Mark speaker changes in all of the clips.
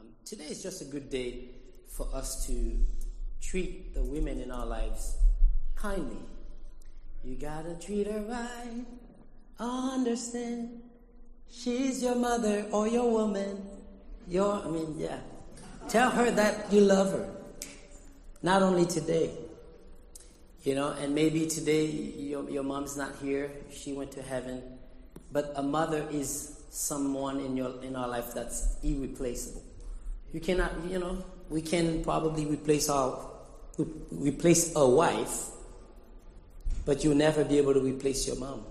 Speaker 1: Today is just a good day for us to treat the women in our lives kindly. You gotta treat her right. Understand, she's your mother or your woman. Tell her that you love her. Not only today, and maybe today your mom's not here. She went to heaven. But a mother is someone in our life that's irreplaceable. You cannot, we can probably replace a wife, but you'll never be able to replace your mom.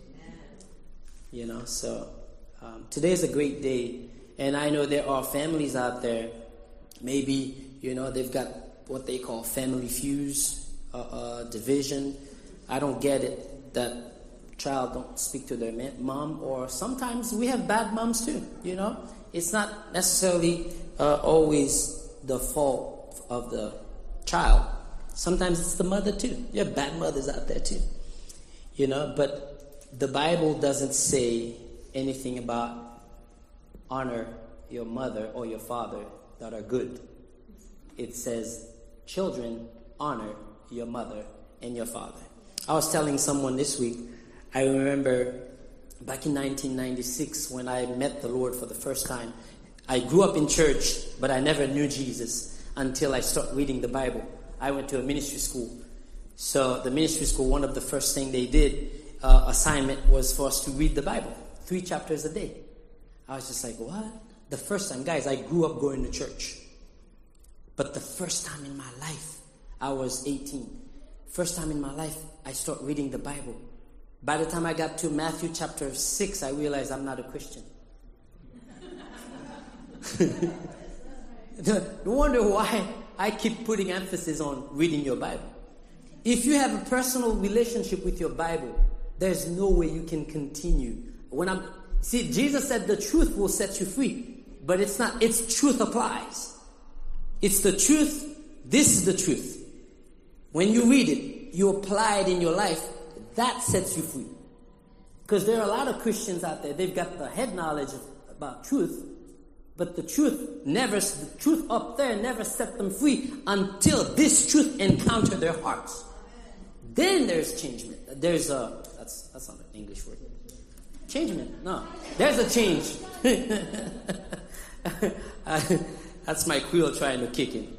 Speaker 1: So today is a great day. And I know there are families out there, maybe, they've got what they call family feuds, division. I don't get it that child don't speak to their mom, or sometimes we have bad moms too, It's not necessarily always the fault of the child. Sometimes it's the mother too. You have bad mothers out there too, But the Bible doesn't say anything about honor your mother or your father that are good. It says, children, honor your mother and your father. I was telling someone this week, I remember back in 1996 when I met the Lord for the first time. I grew up in church, but I never knew Jesus until I started reading the Bible. I went to a ministry school. So the ministry school, one of the first thing they did, assignment was for us to read the Bible, 3 chapters a day. I was just like, what? The first time, guys, I grew up going to church. But the first time in my life, I was 18. First time in my life, I started reading the Bible. By the time I got to Matthew chapter 6, I realized I'm not a Christian. No wonder why I keep putting emphasis on reading your Bible. If you have a personal relationship with your Bible, there's no way you can continue. Jesus said the truth will set you free, but it's not. It's truth applies. It's the truth. This is the truth. When you read it, you apply it in your life. That sets you free. Because there are a lot of Christians out there, they've got the head knowledge about truth, but the truth up there never set them free until this truth encounter their hearts. Then there's changement. That's not an English word. Changement. No. There's a change. That's my quill trying to kick in.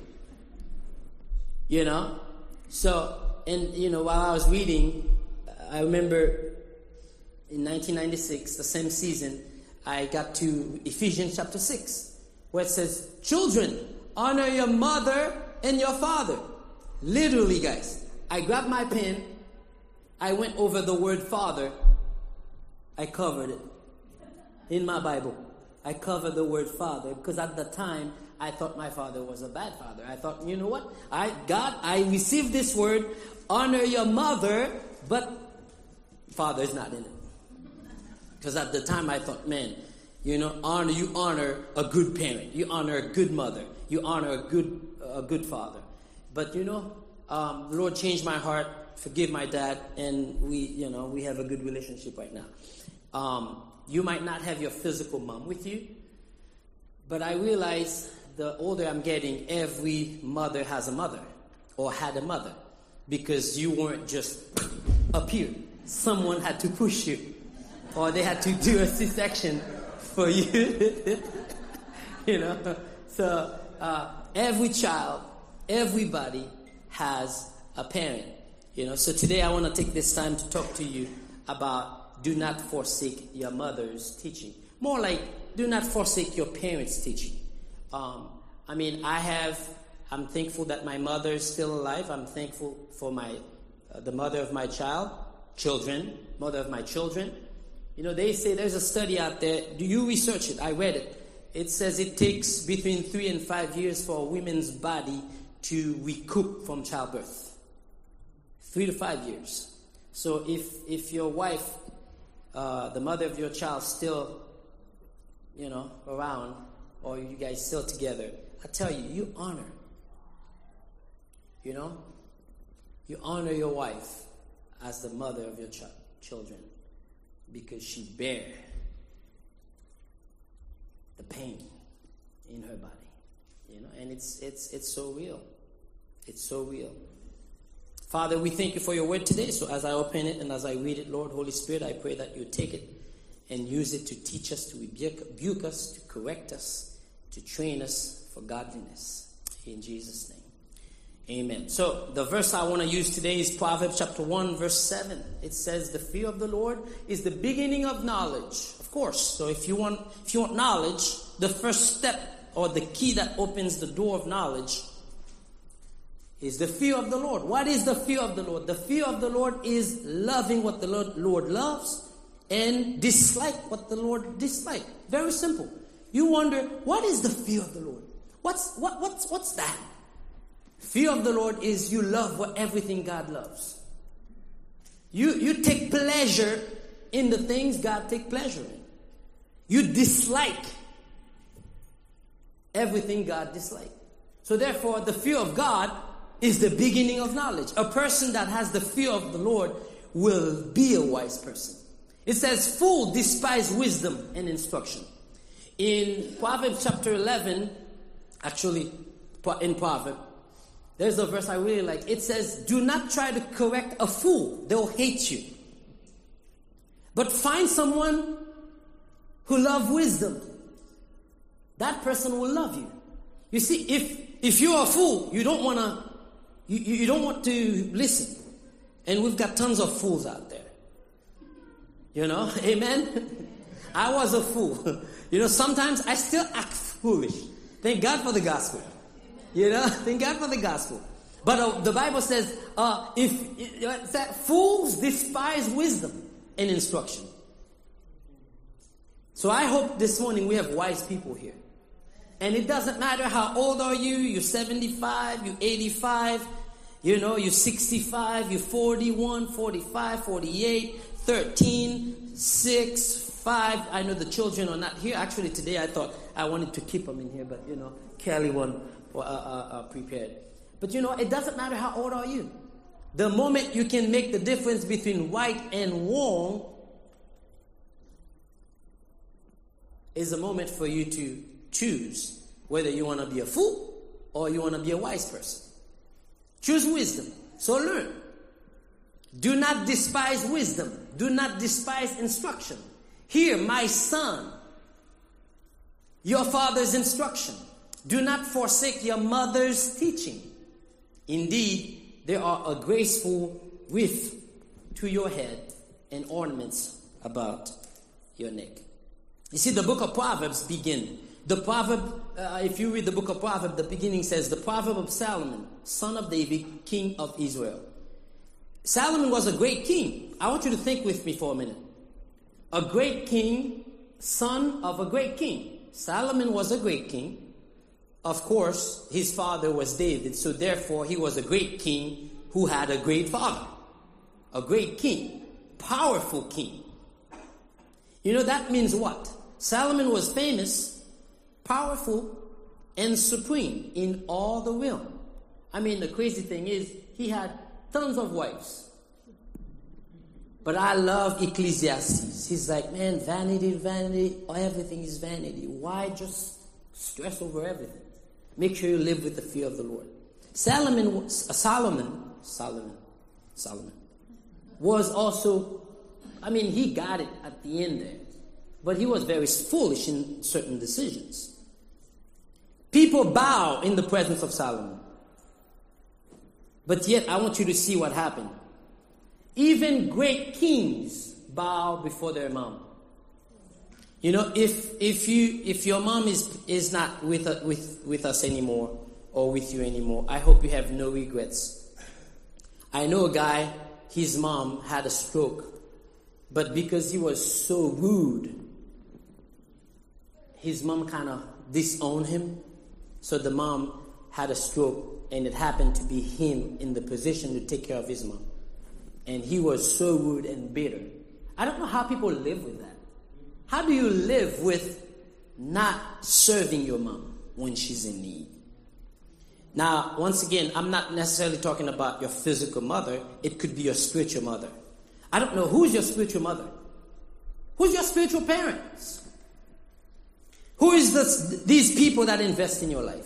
Speaker 1: So, while I was reading, I remember in 1996, the same season, I got to Ephesians chapter 6, where it says, children, honor your mother and your father. Literally, guys, I grabbed my pen, I went over the word father, I covered it in my Bible. I covered the word father because at the time, I thought my father was a bad father. I thought, you know what? I received this word, honor your mother, but father is not in it. Because at the time I thought, man, you honor a good parent. You honor a good mother. You honor a good father. But the Lord changed my heart, forgive my dad, and we have a good relationship right now. You might not have your physical mom with you, but I realize the older I'm getting, every mother has a mother or had a mother, because you weren't just up here. Someone had to push you, or they had to do a C-section for you. So every child, everybody has a parent. So today I want to take this time to talk to you about do not forsake your mother's teaching. More like, do not forsake your parents' teaching. I'm thankful that my mother is still alive. I'm thankful for the mother of my mother of my children. They say there's a study out there. Do you research it? I read it. It says it takes between 3 and 5 years for a woman's body to recoup from childbirth. 3 to 5 years. So if your wife, the mother of your child, still, around, or you guys still together, I tell you, you honor. You honor your wife as the mother of your children, because she bear the pain in her body. And it's so real. It's so real. Father, we thank you for your word today. So as I open it and as I read it, Lord, Holy Spirit, I pray that you take it and use it to teach us, to rebuke us, to correct us, to train us for godliness. In Jesus' name. Amen. So the verse I want to use today is Proverbs chapter 1, verse 7. It says, the fear of the Lord is the beginning of knowledge. Of course. So if you want knowledge, the first step or the key that opens the door of knowledge is the fear of the Lord. What is the fear of the Lord? The fear of the Lord is loving what the Lord loves and dislike what the Lord dislikes. Very simple. You wonder, what is the fear of the Lord? What's that? Fear of the Lord is you love everything God loves. You take pleasure in the things God takes pleasure in. You dislike everything God dislikes. So therefore, the fear of God is the beginning of knowledge. A person that has the fear of the Lord will be a wise person. It says, fool despise wisdom and instruction. In Proverbs chapter 11, actually in Proverbs, there's a verse I really like. It says, do not try to correct a fool. They'll hate you. But find someone who loves wisdom. That person will love you. You see, if you're a fool, you don't want to listen. And we've got tons of fools out there. Amen? I was a fool. Sometimes I still act foolish. Thank God for the gospel. Thank God for the gospel. But the Bible says, that fools despise wisdom and instruction. So I hope this morning we have wise people here. And it doesn't matter how old are you. You're 75, you're 85, you're 65, you're 41, 45, 48, 13, 6, 5. I know the children are not here. Actually, today I thought I wanted to keep them in here, but Kelly won prepared. But it doesn't matter how old are you. The moment you can make the difference between right and wrong is a moment for you to choose whether you want to be a fool or you want to be a wise person. Choose wisdom. So learn. Do not despise wisdom. Do not despise instruction. Hear, my son, your father's instruction. Do not forsake your mother's teaching. Indeed, there are a graceful wreath to your head and ornaments about your neck. You see, the book of Proverbs begins. The proverb, if you read the book of Proverbs, the beginning says, the proverb of Solomon, son of David, king of Israel. Solomon was a great king. I want you to think with me for a minute. A great king, son of a great king. Solomon was a great king. Of course, his father was David, so therefore he was a great king who had a great father. A great king. Powerful king. That means what? Solomon was famous, powerful, and supreme in all the realm. The crazy thing is, he had tons of wives. But I love Ecclesiastes. He's like, man, vanity, vanity, everything is vanity. Why just stress over everything? Make sure you live with the fear of the Lord. Solomon was also, he got it at the end there. But he was very foolish in certain decisions. People bow in the presence of Solomon. But yet, I want you to see what happened. Even great kings bow before their mom. If your mom is not with us anymore or with you anymore, I hope you have no regrets. I know a guy, his mom had a stroke, but because he was so rude, his mom kind of disowned him. So the mom had a stroke, and it happened to be him in the position to take care of his mom. And he was so rude and bitter. I don't know how people live with that. How do you live with not serving your mom when she's in need? Now, once again, I'm not necessarily talking about your physical mother. It could be your spiritual mother. I don't know. Who's your spiritual mother? Who's your spiritual parents? Who is these people that invest in your life?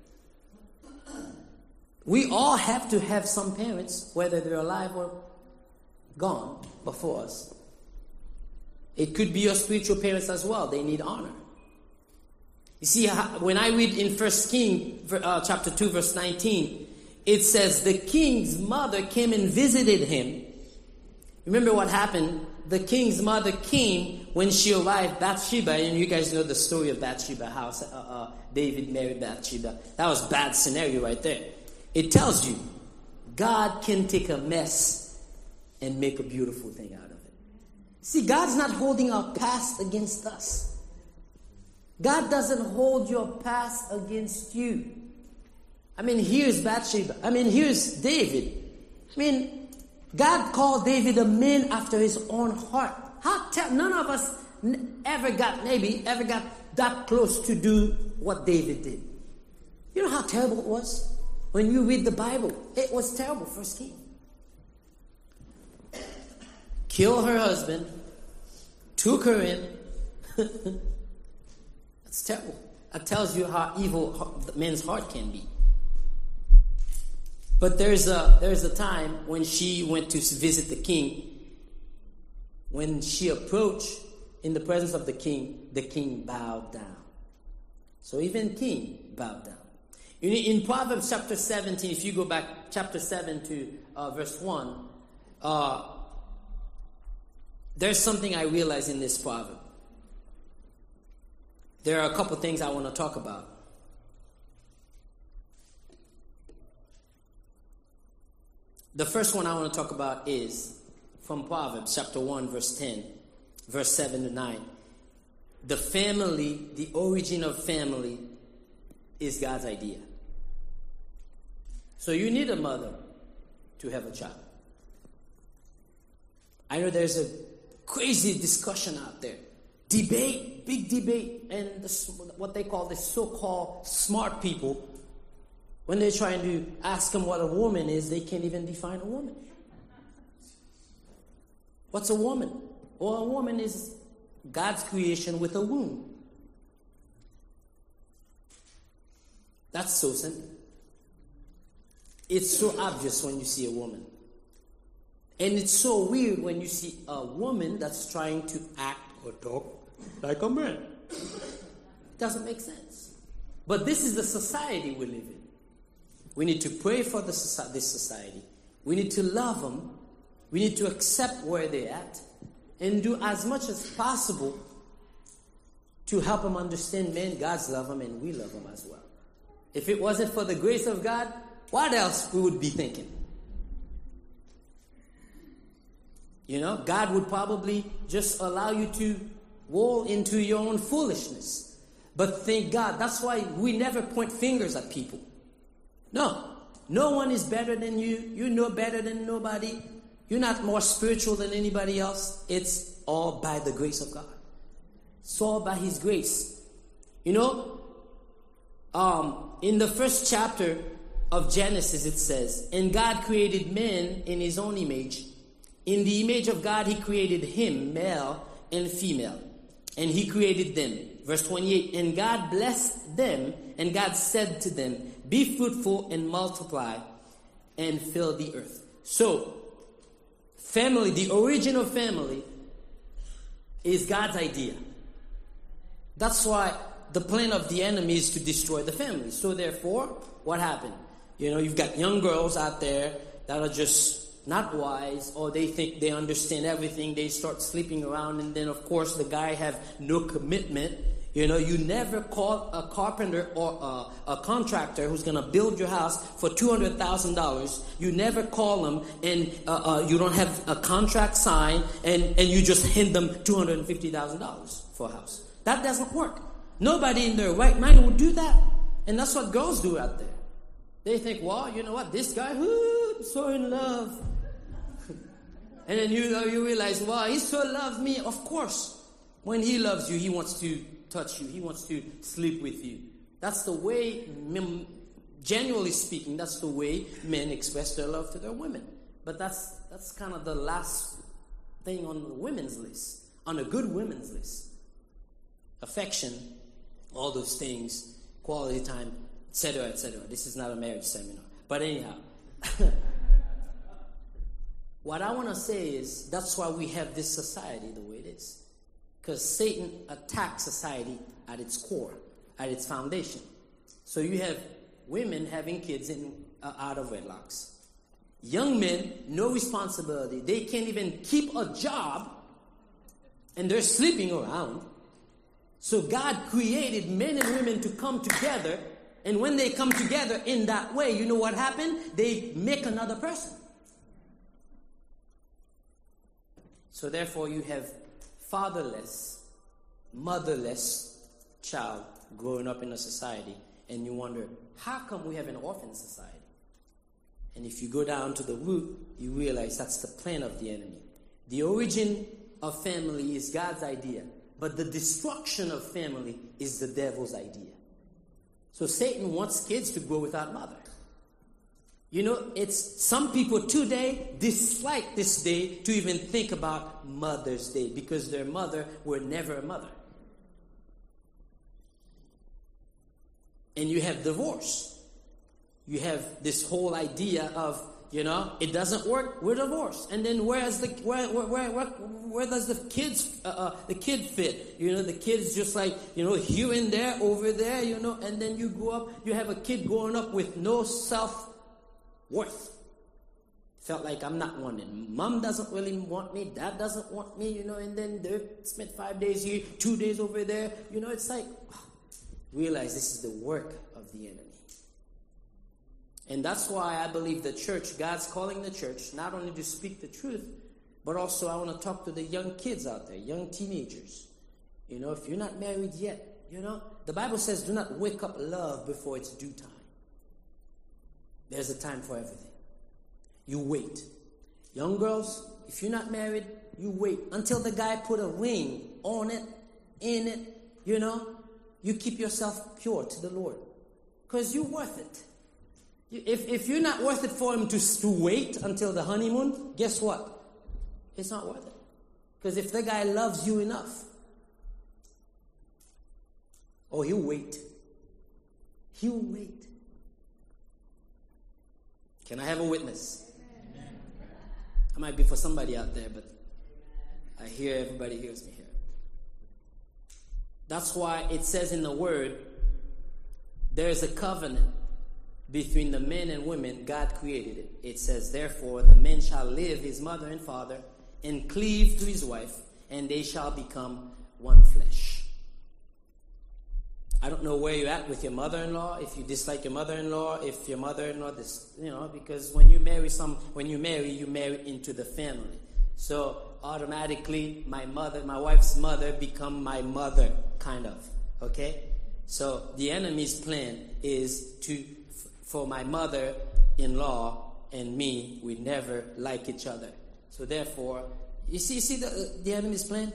Speaker 1: We all have to have some parents, whether they're alive or gone before us. It could be your spiritual parents as well. They need honor. You see, when I read in 1 Kings chapter 2, verse 19, it says, the king's mother came and visited him. Remember what happened? The king's mother came when she arrived, Bathsheba, and you guys know the story of Bathsheba, how David married Bathsheba. That was a bad scenario right there. It tells you, God can take a mess and make a beautiful thing out of it. See, God's not holding our past against us. God doesn't hold your past against you. I mean, here's Bathsheba. I mean, here's David. I mean, God called David a man after his own heart. None of us ever got that close to do what David did. You know how terrible it was? When you read the Bible, it was terrible, 1 Kings. Killed her husband, took her in. That's terrible. That tells you how evil men's heart can be. But there's a time when she went to visit the king. When she approached in the presence of the king bowed down. So even king bowed down. In Proverbs chapter 17, if you go back chapter 7 to verse 1, there's something I realize in this proverb. There are a couple things I want to talk about. The first one I want to talk about is from Proverbs chapter 1, verse 10, verse 7 to 9. The family, the origin of family is God's idea. So you need a mother to have a child. I know there's a crazy discussion out there. Debate, big debate, and what they call the so-called smart people, when they're trying to ask them what a woman is, they can't even define a woman. What's a woman? Well, a woman is God's creation with a womb. That's so simple. It's so obvious when you see a woman. And it's so weird when you see a woman that's trying to act or talk like a man. Doesn't make sense. But this is the society we live in. We need to pray for this society. We need to love them. We need to accept where they're at and do as much as possible to help them understand, man, God's love them and we love them as well. If it wasn't for the grace of God, what else we would be thinking? You know, God would probably just allow you to roll into your own foolishness. But thank God, that's why we never point fingers at people. No one is better than you. You're no better than nobody. You're not more spiritual than anybody else. It's all by the grace of God. It's all by His grace. You know, in the first chapter of Genesis it says, and God created man in His own image. In the image of God He created him, male and female. And He created them. Verse 28, and God blessed them, and God said to them, be fruitful and multiply and fill the earth. So, family, the origin of family is God's idea. That's why the plan of the enemy is to destroy the family. So therefore, what happened? You know, you've got young girls out there that are just not wise, or they think they understand everything. They start sleeping around, and then of course the guy have no commitment. You know, you never call a carpenter or a contractor who's going to build your house for $200,000. You never call them, and you don't have a contract signed, and you just hand them $250,000 for a house. That doesn't work. Nobody in their right mind would do that. And that's what girls do out there. They think, well, you know what, this guy, I'm so in love. And then you realize, well, he so loves me. Of course, when he loves you, he wants to touch you. He wants to sleep with you. That's the way, genuinely speaking, that's the way men express their love to their women. But that's kind of the last thing on the women's list, on a good women's list. Affection all those things, quality time, etc., etc. This is not a marriage seminar. But anyhow, what I want to say is that's why we have this society the way it is. Because Satan attacks society at its core, at its foundation. So you have women having kids out of wedlocks. Young men, no responsibility. They can't even keep a job, and they're sleeping around. So God created men and women to come together, and when they come together in that way, you know what happened? They make another person. So therefore you have fatherless, motherless child growing up in a society, and you wonder, how come we have an orphan society? And if you go down to the root, you realize that's the plan of the enemy. The origin of family is God's idea, but the destruction of family is the devil's idea. So Satan wants kids to grow without mother. You know, it's some people today dislike this day to even think about Mother's Day because their mother were never a mother. And you have divorce. You have this whole idea of, you know, it doesn't work, we're divorced. And then where does the kid fit? You know, the kid is just like, you know, here and there, over there, you know, and then you grow up, you have a kid growing up with no self-worth. Felt like I'm not wanted. Mom doesn't really want me, dad doesn't want me, you know, and then they spent 5 days here, 2 days over there. You know, it's like, realize this is the work of the enemy. And that's why I believe the church, God's calling the church, not only to speak the truth, but also I want to talk to the young kids out there, young teenagers. You know, if you're not married yet, you know, the Bible says do not wake up love before it's due time. There's a time for everything. You wait. Young girls, if you're not married, you wait until the guy put a ring on it, in it, you know. You keep yourself pure to the Lord because you're worth it. If you're not worth it for him to wait until the honeymoon, guess what? It's not worth it. Because if the guy loves you enough, oh, he'll wait. He'll wait. Can I have a witness? I might be for somebody out there, but I hear everybody hears me here. That's why it says in the Word, there is a covenant between the men and women. God created it. It says, therefore, the man shall leave his mother and father and cleave to his wife, and they shall become one flesh. I don't know where you're at with your mother-in-law, if you dislike your mother-in-law, if your mother-in-law, you know, because when you marry, you marry into the family. So automatically, my wife's mother become my mother, kind of. Okay? So the enemy's plan is for my mother-in-law and me, we never like each other. So therefore, you see the enemy's plan?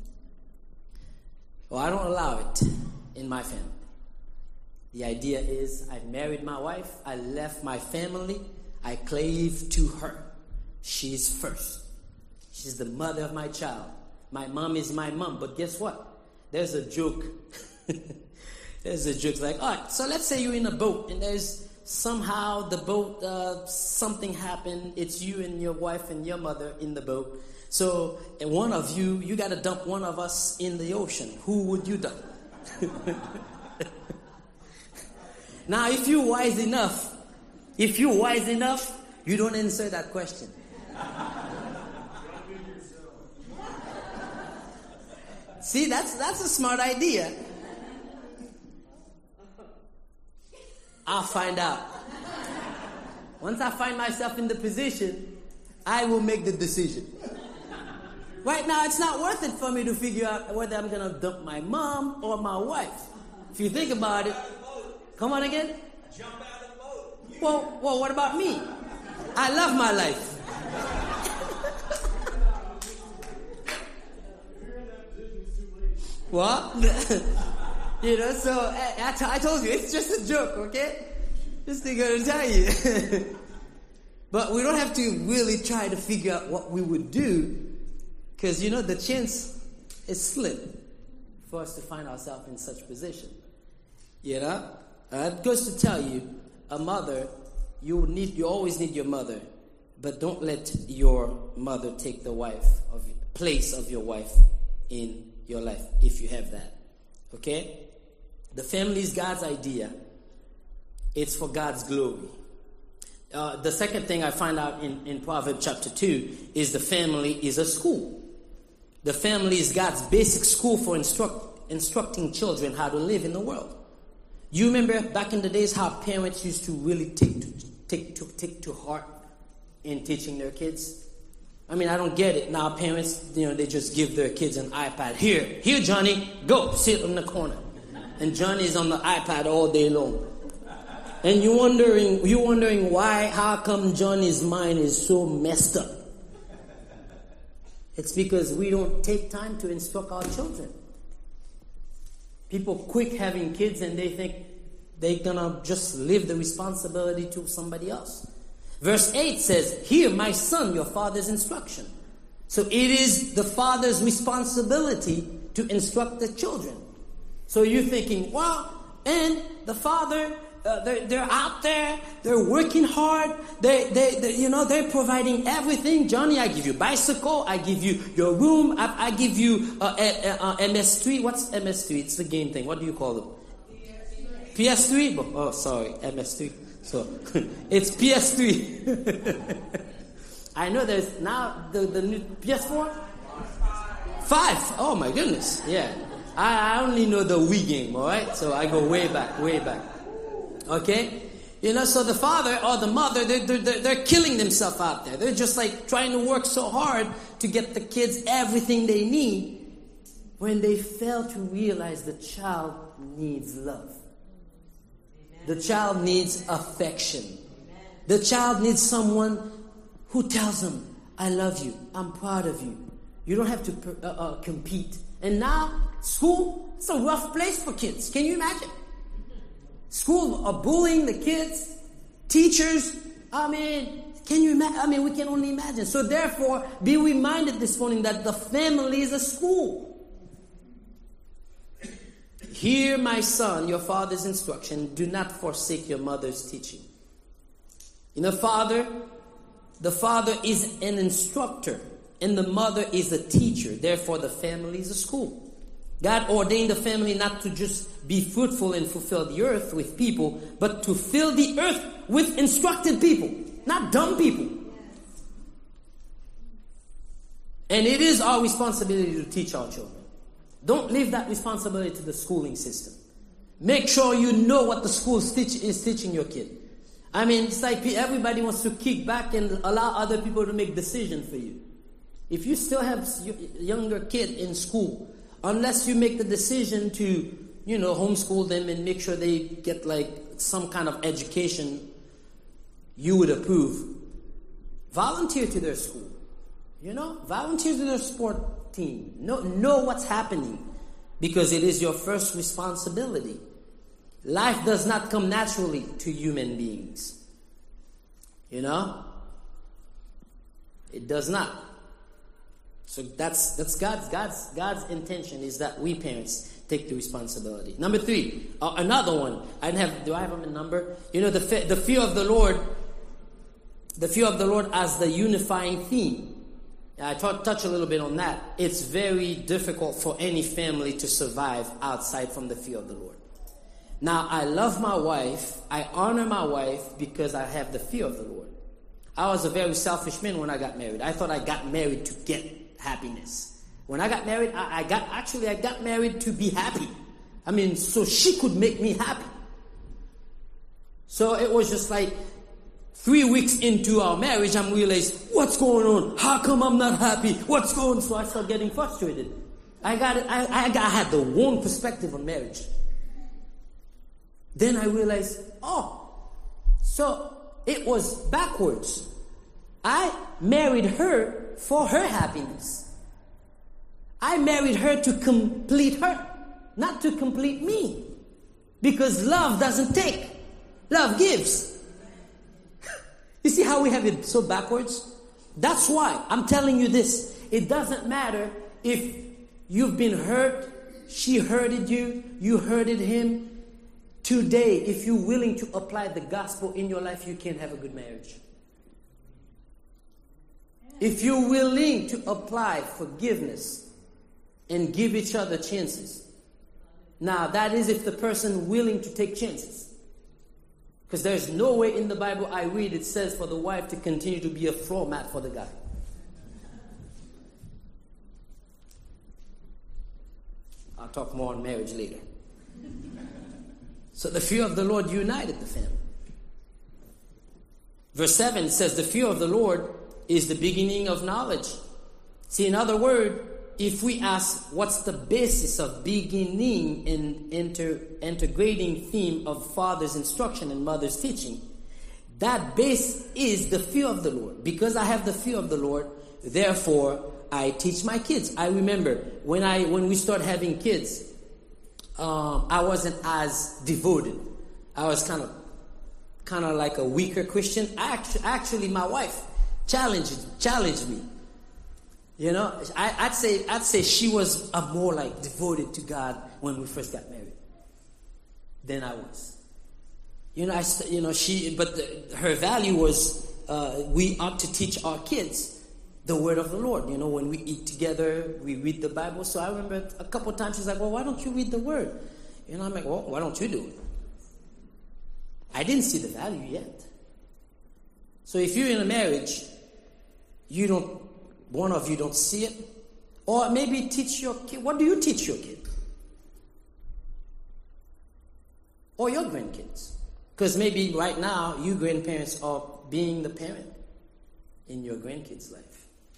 Speaker 1: Well, I don't allow it in my family. The idea is I married my wife, I left my family, I clave to her. She's first. She's the mother of my child. My mom is my mom. But guess what? There's a joke. There's a joke like, all right, so let's say you're in a boat and there's somehow the boat, something happened. It's you and your wife and your mother in the boat. So one of you got to dump one of us in the ocean. Who would you dump? Now, if you're wise enough, you don't answer that question. See, that's a smart idea. I'll find out. Once I find myself in the position, I will make the decision. Right now, it's not worth it for me to figure out whether I'm going to dump my mom or my wife. If you think about it, come on again?
Speaker 2: Jump out of the boat.
Speaker 1: Well, what about me? I love my life. What? You know, so I told you, it's just a joke, okay? Just to go to tell you. But we don't have to really try to figure out what we would do, because, you know, the chance is slim for us to find ourselves in such position. You know? It goes to tell you, a mother, you always need your mother, but don't let your mother take the place of your wife in your life, if you have that. Okay? The family is God's idea. It's for God's glory. The second thing I find out in Proverbs chapter 2 is the family is a school. The family is God's basic school for instructing children how to live in the world. You remember back in the days how parents used to really take to heart in teaching their kids? I mean, I don't get it. Now parents, they just give their kids an iPad. Here, Johnny, go sit in the corner. And Johnny's on the iPad all day long. And you're wondering how come Johnny's mind is so messed up? It's because we don't take time to instruct our children. People quick having kids and they think they're gonna just leave the responsibility to somebody else. Verse 8 says, "Hear, my son, your father's instruction." So it is the father's responsibility to instruct the children. So you're thinking, well, and the father, they're out there, they're working hard, they're providing everything. Johnny, I give you bicycle, I give you your room, I give you MS3. What's MS3? It's the game thing. What do you call it? PS3? Oh, sorry, MS3. So it's PS3. I know there's now the new PS4. 5. Oh my goodness. Yeah. I only know the Wii game, alright? So I go way back. Okay? So the father or the mother, they're killing themselves out there. They're just like trying to work so hard to get the kids everything they need when they fail to realize the child needs love. The child needs affection. The child needs someone who tells them, I love you, I'm proud of you. You don't have to compete. And now, school, it's a rough place for kids. Can you imagine? School are bullying the kids, teachers. Can you imagine? We can only imagine. So therefore, be reminded this morning that the family is a school. Hear, my son, your father's instruction. Do not forsake your mother's teaching. The father is an instructor, and the mother is a teacher. Therefore, the family is a school. God ordained the family not to just be fruitful and fulfill the earth with people, but to fill the earth with instructed people, not dumb people. And it is our responsibility to teach our children. Don't leave that responsibility to the schooling system. Make sure you know what the school is teaching your kid. It's like everybody wants to kick back and allow other people to make decisions for you. If you still have a younger kid in school, unless you make the decision to, homeschool them and make sure they get like some kind of education you would approve, volunteer to their school. Volunteer to their sport team. Know what's happening, because it is your first responsibility. Life does not come naturally to human beings. It does not. So that's God's intention is that we parents take the responsibility. Number 3, another one. Do I have them in number? The fear of the Lord. The fear of the Lord as the unifying theme. I touch a little bit on that. It's very difficult for any family to survive outside from the fear of the Lord. Now, I love my wife. I honor my wife because I have the fear of the Lord. I was a very selfish man when I got married. I thought I got married to get happiness. When I got married, I got married to be happy. So she could make me happy. So it was just like 3 weeks into our marriage, I'm realized, what's going on? How come I'm not happy? What's going on? So I started getting frustrated. I had the wrong perspective on marriage. Then I realized, so it was backwards. I married her for her happiness. I married her to complete her, not to complete me. Because love doesn't take. Love gives. You see how we have it so backwards? That's why I'm telling you this. It doesn't matter if you've been hurt, she hurted you, you hurted him. Today, if you're willing to apply the gospel in your life, you can have a good marriage. If you're willing to apply forgiveness and give each other chances. Now, that is if the person willing to take chances. Because there's no way in the Bible I read it says for the wife to continue to be a floor mat for the guy. I'll talk more on marriage later. So the fear of the Lord united the family. Verse 7 says the fear of the Lord is the beginning of knowledge. See, in other words, if we ask what's the basis of beginning and integrating theme of father's instruction and mother's teaching, that base is the fear of the Lord. Because I have the fear of the Lord, therefore I teach my kids. I remember when we started having kids, I wasn't as devoted. I was kind of like a weaker Christian. Actually, my wife challenged me. You know, I'd say she was more like devoted to God when we first got married than I was. Her value was we ought to teach our kids the word of the Lord. You know, when we eat together, we read the Bible. So I remember a couple of times she's like, well, why don't you read the word? You know, I'm like, well, why don't you do it? I didn't see the value yet. So if you're in a marriage, one of you don't see it. Or maybe teach your kid. What do you teach your kid? Or your grandkids? Because maybe right now, you grandparents are being the parent in your grandkids' life.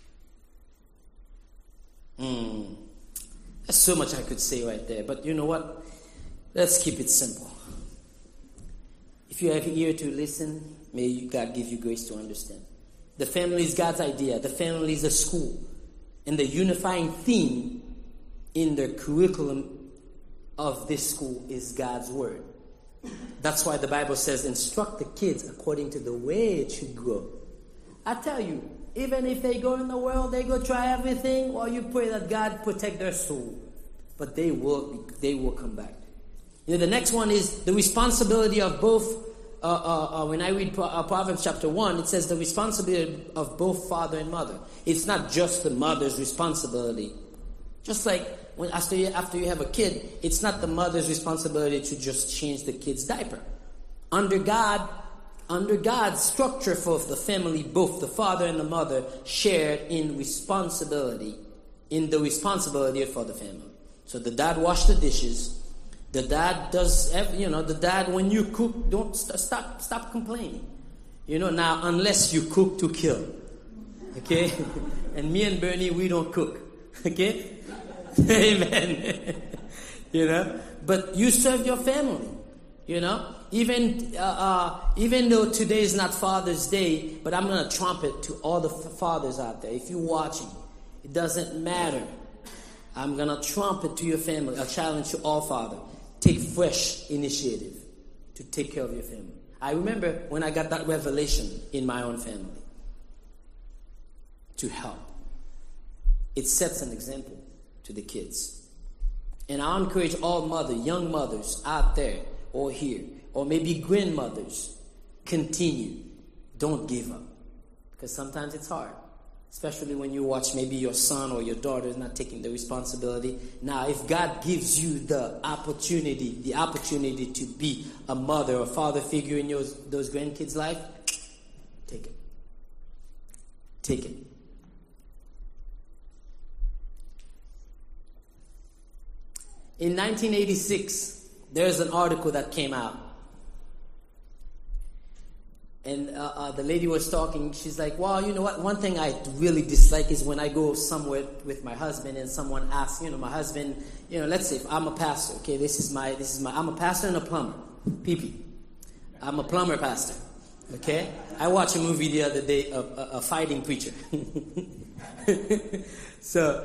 Speaker 1: There's so much I could say right there. But you know what? Let's keep it simple. If you have an ear to listen, may God give you grace to understand. The family is God's idea. The family is a school. And the unifying theme in the curriculum of this school is God's word. That's why the Bible says, instruct the kids according to the way it should grow. I tell you, even if they go in the world, they go try everything, well, you pray that God protect their soul. But they will come back. You know, the next one is the responsibility of both. When I read Proverbs chapter 1, it says the responsibility of both father and mother. It's not just the mother's responsibility. Just like after you have a kid, it's not the mother's responsibility to just change the kid's diaper. Under God's structure for the family, both the father and the mother shared in the responsibility for the family. So the dad washed the dishes. The dad does, the dad, when you cook, don't stop complaining. You know, now, unless you cook to kill. Okay? And me and Bernie, we don't cook. Okay? Amen. You know? But you serve your family. You know? Even though today is not Father's Day, but I'm going to trumpet to all the fathers out there. If you're watching, it doesn't matter. I'm going to trumpet to your family. A challenge to all fathers. Take fresh initiative to take care of your family. I remember when I got that revelation in my own family. To help. It sets an example to the kids. And I encourage all young mothers out there or here, or maybe grandmothers, continue. Don't give up. Because sometimes it's hard. Especially when you watch maybe your son or your daughter is not taking the responsibility. Now, if God gives you the opportunity to be a mother or father figure in those grandkids' life, take it. Take it. In 1986, there's an article that came out. And the lady was talking. She's like, well, you know what? One thing I really dislike is when I go somewhere with my husband and someone asks, my husband, let's say if I'm a pastor. Okay, I'm a pastor and a plumber. PP. I'm a plumber pastor. Okay? I watched a movie the other day of a fighting preacher. So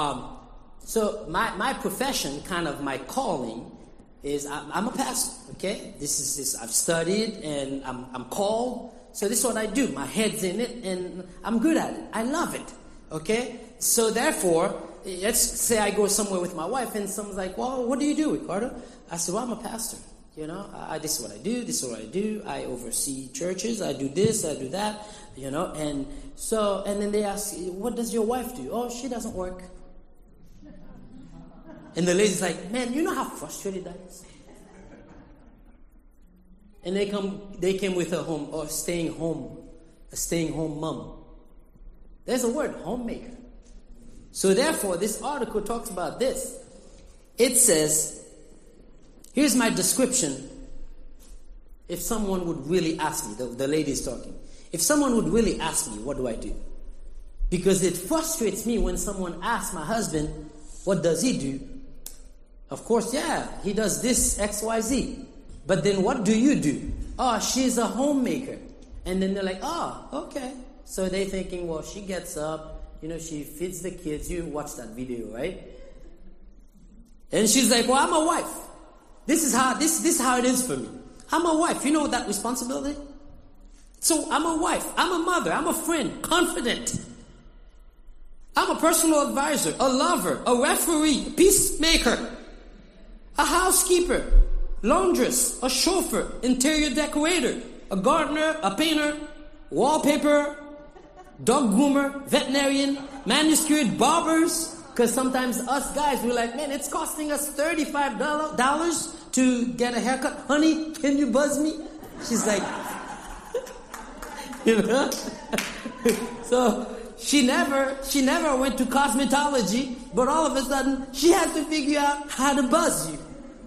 Speaker 1: my profession, kind of my calling, is I'm a pastor, okay? This is I've studied and I'm called. So this is what I do. My head's in it and I'm good at it. I love it, okay? So therefore, let's say I go somewhere with my wife and someone's like, well, what do you do, Ricardo? I said, well, I'm a pastor. You know, this is what I do, this is what I do. I oversee churches, I do this, I do that, you know. And then they ask, what does your wife do? Oh, she doesn't work. And the lady's like, man, you know how frustrated that is? And they came with a home, or staying home mom. There's a word, homemaker. So therefore, this article talks about this. It says, here's my description. If someone would really ask me, the lady is talking. If someone would really ask me, what do I do? Because it frustrates me when someone asks my husband, what does he do? Of course, yeah, he does this, X, Y, Z. But then what do you do? Oh, she's a homemaker. And then they're like, oh, okay. So they're thinking, well, she gets up, you know, she feeds the kids. You watch that video, right? And she's like, well, I'm a wife. This is how it is for me. I'm a wife. You know that responsibility? So I'm a wife. I'm a mother. I'm a friend. Confident. I'm a personal advisor, a lover, a referee, a peacemaker, a housekeeper, laundress, a chauffeur, interior decorator, a gardener, a painter, wallpaper, dog groomer, veterinarian, manicured barbers. Because sometimes us guys, we're like, man, it's costing us $35 to get a haircut. Honey, can you buzz me? She's like, you know? So she never went to cosmetology, but all of a sudden, she had to figure out how to buzz you.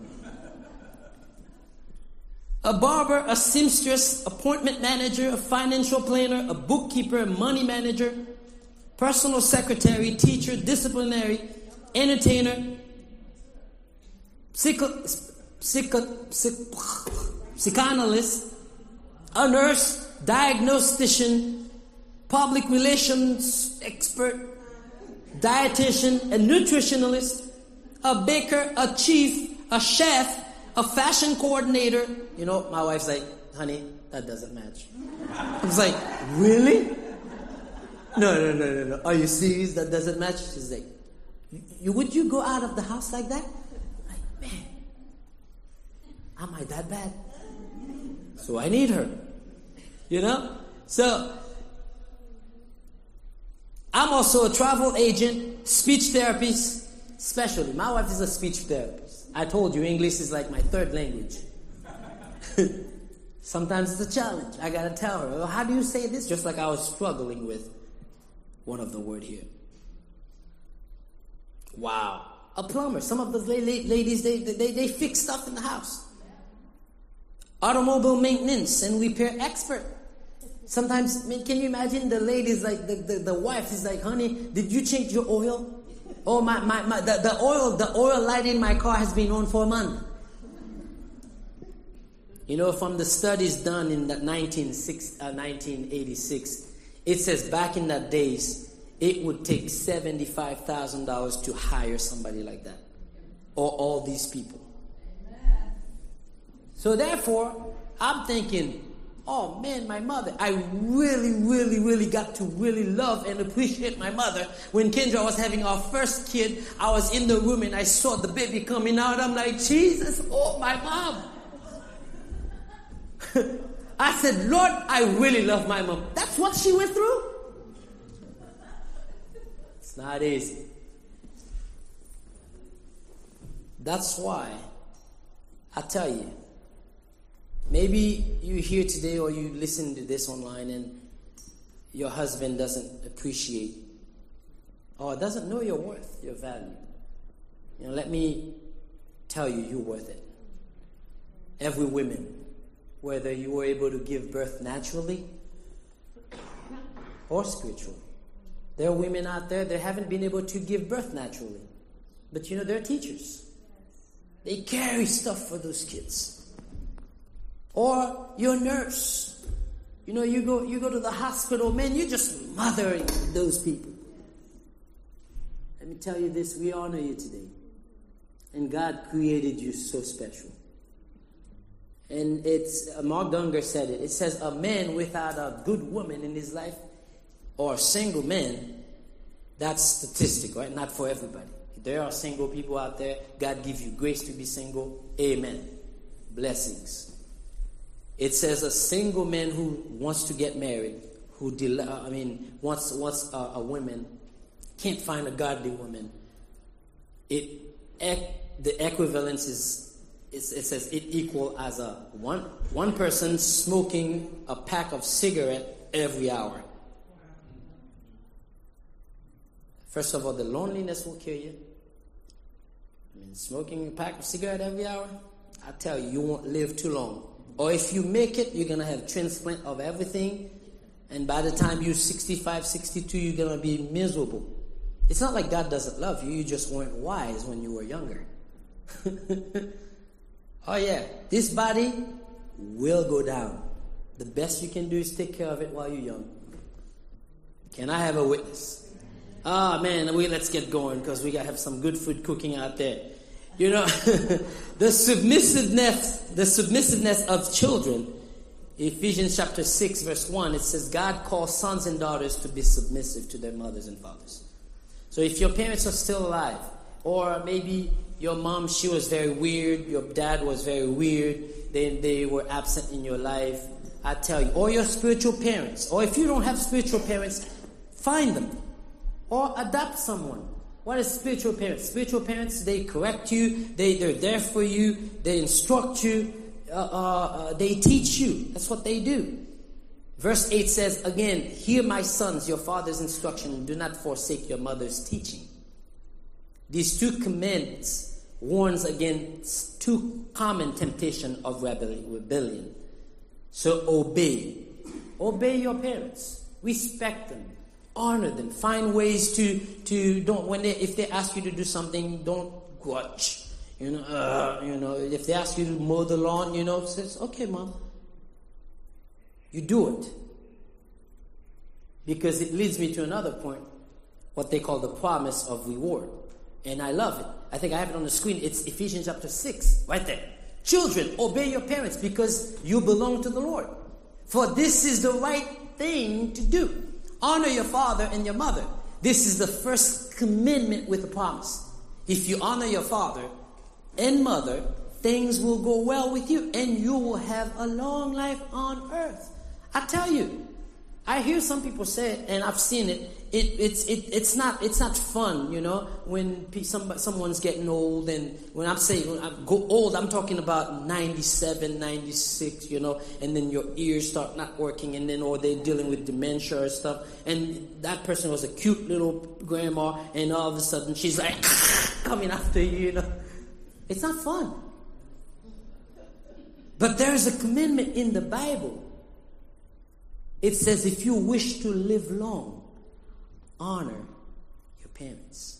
Speaker 1: A barber, a seamstress, appointment manager, a financial planner, a bookkeeper, a money manager, personal secretary, teacher, disciplinary, entertainer, psychoanalyst, a nurse, diagnostician, public relations expert, dietitian, a nutritionalist, a baker, a chief, a chef, a fashion coordinator. You know, my wife's like, honey, that doesn't match. I was like, really? No. Are you serious? That doesn't match? She's like, would you go out of the house like that? I'm like, man, am I that bad? So I need her. You know? So, I'm also a travel agent, speech therapist, especially. My wife is a speech therapist. I told you, English is like my third language. Sometimes it's a challenge. I gotta tell her, well, how do you say this? Just like I was struggling with one of the word here. Wow. A plumber. Some of those ladies, they fix stuff in the house. Automobile maintenance and repair expert. Sometimes, can you imagine the ladies, like the wife is like, honey, did you change your oil? Oh, the oil light in my car has been on for a month. You know, from the studies done in that 1986, it says back in that days, it would take $75,000 to hire somebody like that. Or all these people. So therefore, I'm thinking, oh man, my mother. I really got to really love and appreciate my mother. When Kendra was having our first kid, I was in the room and I saw the baby coming out. I'm like, Jesus, oh my mom. I said, Lord, I really love my mom. That's what she went through. It's not easy. That's why I tell you, maybe you're here today or you listen to this online and your husband doesn't appreciate or doesn't know your worth, your value. You know, let me tell you, you're worth it. Every woman, whether you were able to give birth naturally or spiritually. There are women out there that haven't been able to give birth naturally. But you know, they're teachers. They carry stuff for those kids. Or you're a nurse. You know, you go to the hospital, man, you're just mothering those people. Let me tell you this, we honor you today. And God created you so special. And it's, Mark Dunger said it. It says, a man without a good woman in his life, or a single man, that's statistic, right? Not for everybody. There are single people out there. God gives you grace to be single. Amen. blessings. It says a single man who wants to get married, wants a woman, can't find a godly woman. The equivalence is, it says it equal as a one person smoking a pack of cigarette every hour. First of all, the loneliness will kill you. Smoking a pack of cigarette every hour, I tell you, you won't live too long. Or if you make it, you're going to have transplant of everything. And by the time you're 65, 62, you're going to be miserable. It's not like God doesn't love you. You just weren't wise when you were younger. Oh yeah, this body will go down. The best you can do is take care of it while you're young. Can I have a witness? Ah, man, let's get going because we got to have some good food cooking out there. You know, the submissiveness of children. Ephesians chapter 6 verse 1, it says, God calls sons and daughters to be submissive to their mothers and fathers. So if your parents are still alive, or maybe your mom, she was very weird, your dad was very weird, then they were absent in your life, I tell you, or your spiritual parents, or if you don't have spiritual parents, find them, or adopt someone. What is spiritual parents? Spiritual parents, they correct you, they're there for you, they instruct you, they teach you. That's what they do. Verse 8 says, again, hear my sons, your father's instruction, and do not forsake your mother's teaching. These two commandments warns against two common temptation of rebellion. So obey. Obey your parents. Respect them. Honor them. Find ways to if they ask you to do something, don't grudge. If they ask you to mow the lawn, says, okay, Mom. You do it. Because it leads me to another point, what they call the promise of reward. And I love it. I think I have it on the screen. It's Ephesians chapter 6, right there. Children, obey your parents because you belong to the Lord. For this is the right thing to do. Honor your father and your mother. This is the first commandment with a promise. If you honor your father and mother, things will go well with you and you will have a long life on earth. I tell you, I hear some people say it, and I've seen it. It's not fun, when someone's getting old. And when I go old, I'm talking about 97, 96, and then your ears start not working, and then or they're dealing with dementia or stuff. And that person was a cute little grandma, and all of a sudden she's like coming after you. It's not fun. But there's a commandment in the Bible. It says, if you wish to live long, honor your parents.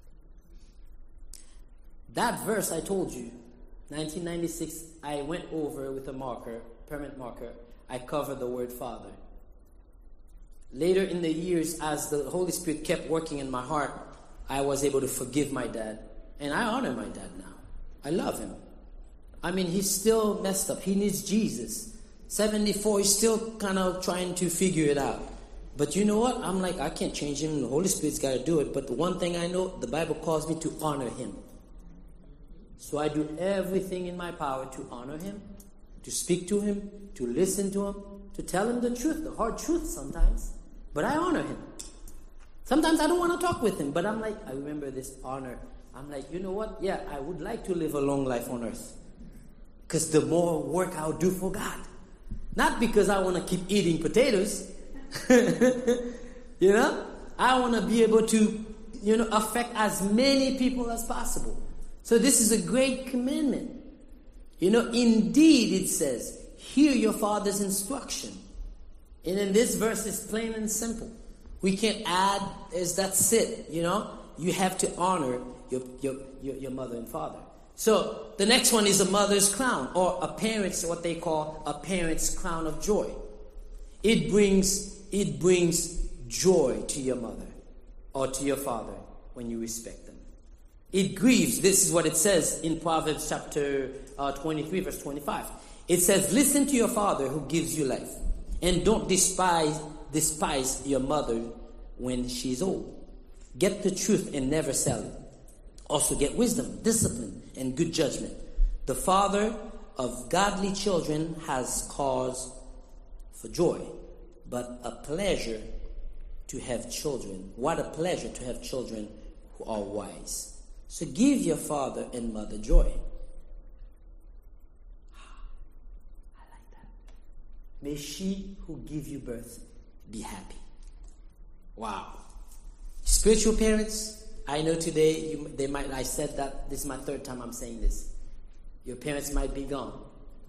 Speaker 1: That verse I told you, 1996, I went over with a marker, permanent marker. I covered the word Father. Later in the years, as the Holy Spirit kept working in my heart, I was able to forgive my dad. And I honor my dad now. I love him. He's still messed up. He needs Jesus. 74, he's still kind of trying to figure it out. But you know what? I'm like, I can't change him. The Holy Spirit's got to do it. But the one thing I know, the Bible calls me to honor him. So I do everything in my power to honor him, to speak to him, to listen to him, to tell him the truth, the hard truth sometimes. But I honor him. Sometimes I don't want to talk with him, but I'm like, I remember this honor. I'm like, you know what? Yeah, I would like to live a long life on earth. Because the more work I'll do for God. Not because I want to keep eating potatoes. I want to be able to, affect as many people as possible. So this is a great commandment. Indeed, it says, hear your father's instruction. And in this verse, it's plain and simple. We can't add, that's it, You have to honor your mother and father. So the next one is a mother's crown, or a parent's, what they call a parent's crown of joy. It brings joy to your mother or to your father when you respect them. It grieves. This is what it says in Proverbs chapter 23, verse 25. It says, listen to your father who gives you life, and don't despise your mother when she's old. Get the truth and never sell it. Also get wisdom, discipline, and good judgment. The father of godly children has cause for joy, but a pleasure to have children. What a pleasure to have children who are wise. So give your father and mother joy. I like that. May she who give you birth be happy. Wow. Spiritual parents, I know today I said that, this is my third time I'm saying this. Your parents might be gone.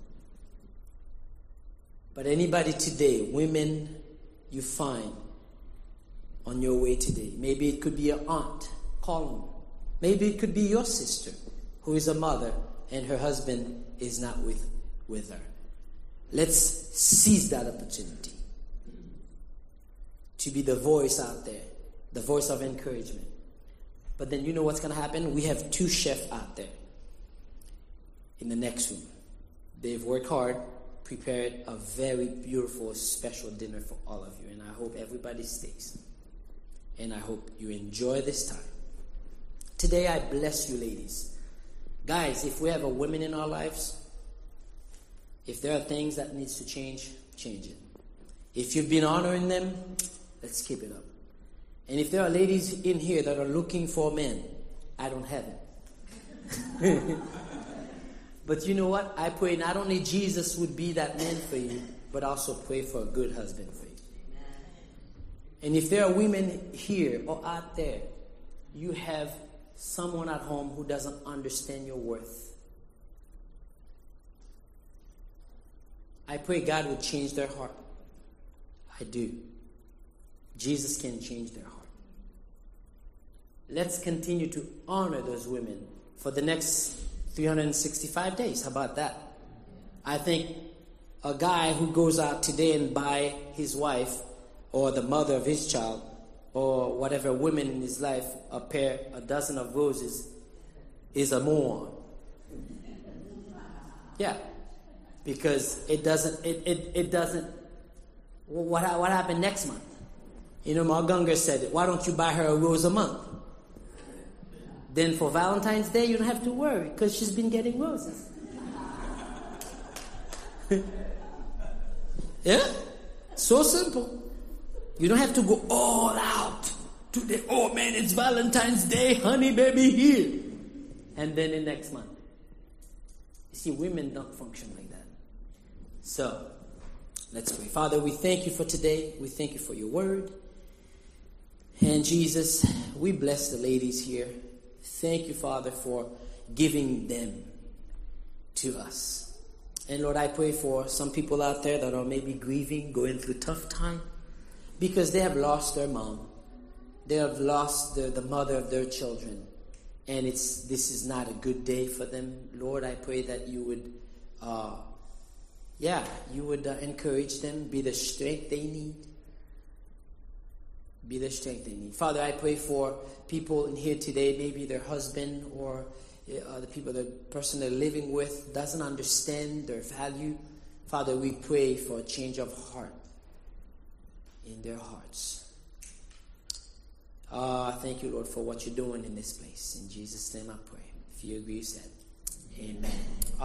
Speaker 1: But anybody today, women you find on your way today, maybe it could be your aunt calling. Maybe it could be your sister who is a mother and her husband is not with her. Let's seize that opportunity to be the voice out there, the voice of encouragement. But then you know what's going to happen? We have 2 chefs out there in the next room. They've worked hard, prepared a very beautiful, special dinner for all of you. And I hope everybody stays. And I hope you enjoy this time. Today I bless you, ladies. Guys, if we have a woman in our lives, if there are things that needs to change, change it. If you've been honoring them, let's keep it up. And if there are ladies in here that are looking for men, I don't have it. But you know what? I pray not only Jesus would be that man for you, but also pray for a good husband for you. And if there are women here or out there, you have someone at home who doesn't understand your worth. I pray God would change their heart. I do. Jesus can change their heart. Let's continue to honor those women for the next 365 days. How about that? I think a guy who goes out today and buy his wife or the mother of his child or whatever woman in his life a dozen of roses is a moron. Yeah. Because it doesn't what happened next month? You know, Margunga said, why don't you buy her a rose a month? Then for Valentine's Day, you don't have to worry because she's been getting roses. Yeah? So simple. You don't have to go all out today. Oh man, it's Valentine's Day, honey baby here. And then the next month. You see, women don't function like that. So, let's pray. Father, we thank you for today. We thank you for your word. And Jesus, we bless the ladies here. Thank you, Father, for giving them to us. And Lord, I pray for some people out there that are maybe grieving, going through tough time, because they have lost their mom. They have lost the mother of their children. And this is not a good day for them. Lord, I pray that you would, encourage them, be the strength they need. Be the strength they need. Father, I pray for people in here today, maybe their husband or the person they're living with doesn't understand their value. Father, we pray for a change of heart in their hearts. Thank you, Lord, for what you're doing in this place. In Jesus' name I pray. If you agree, you said, amen.